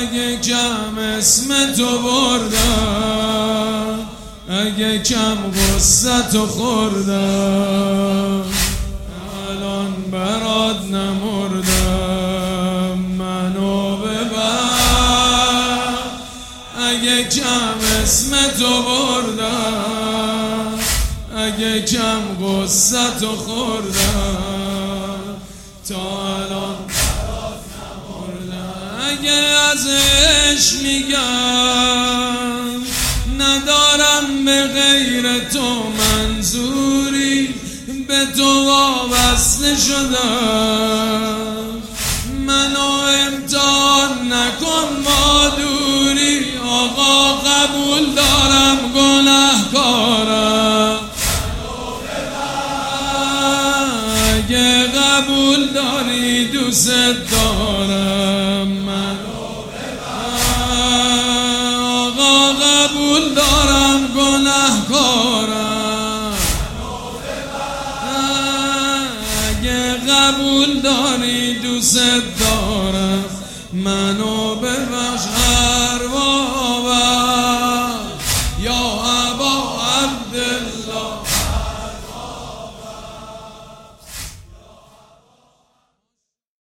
اگه کم اسم تو بردم، اگه کم غصتو خوردم، الان برات نمردم، منو ببر. اگه کم اسم تو بردم، اگه کم غصتو خوردم، تا الان برات نمردم. اگه از عشق میگم ندارم به غیر تو منظوری، به تو وابسته شدم، منو امتحان نکن با دوری. آقا قبول دارم گناهکارم، اگه قبول داری دوست دارم، آقا قبول دارم گناهکارم، اگه قبول داری دوست دارم، منو ببخش.